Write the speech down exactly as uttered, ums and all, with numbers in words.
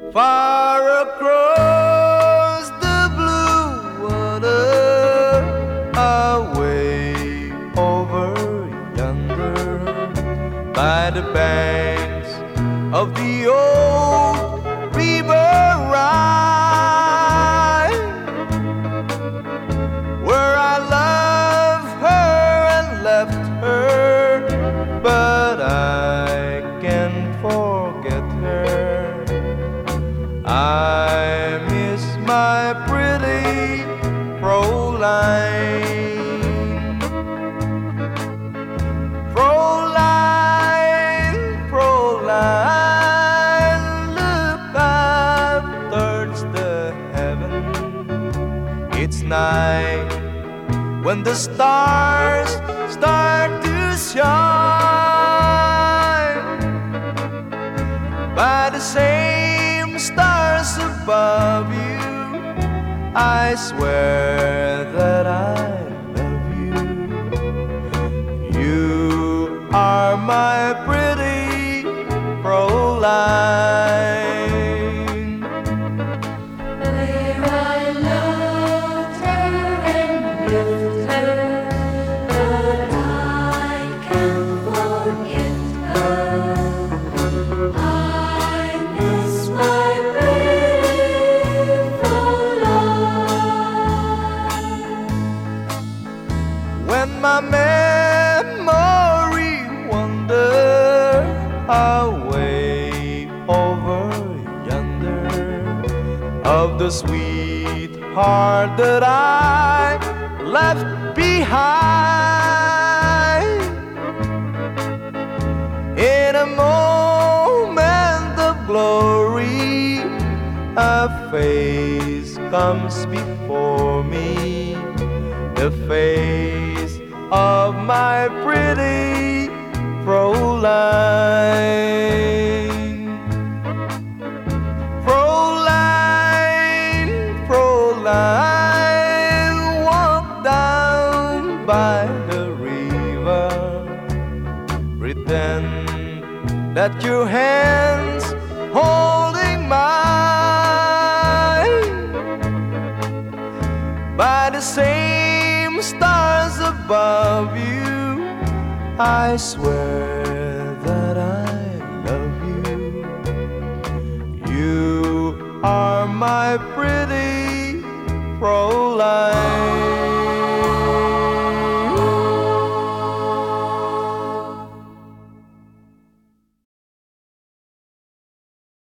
Far across the blue water, away over yonder, by the banks of the old river Rhine, where I loved her and left her, but I can't forget her. I miss my pretty Fräulein. Fräulein, Fräulein, look up towards the heaven. It's night when the stars start to shine. By the same stars above you, I swear that I love you. You are my pretty Fräulein. Where I loved her and left her, but I can't forget her. I miss my pretty Fräulein. When my memory wander away over yonder, of the sweetheart that I left behind, in a moment of glory, a face comes before me, the face of my pretty Fräulein. Fräulein, Fräulein, walk down by the river, pretend that your hands holding mine. By the same stars above you, I swear that I love you. You are my pretty Fräulein.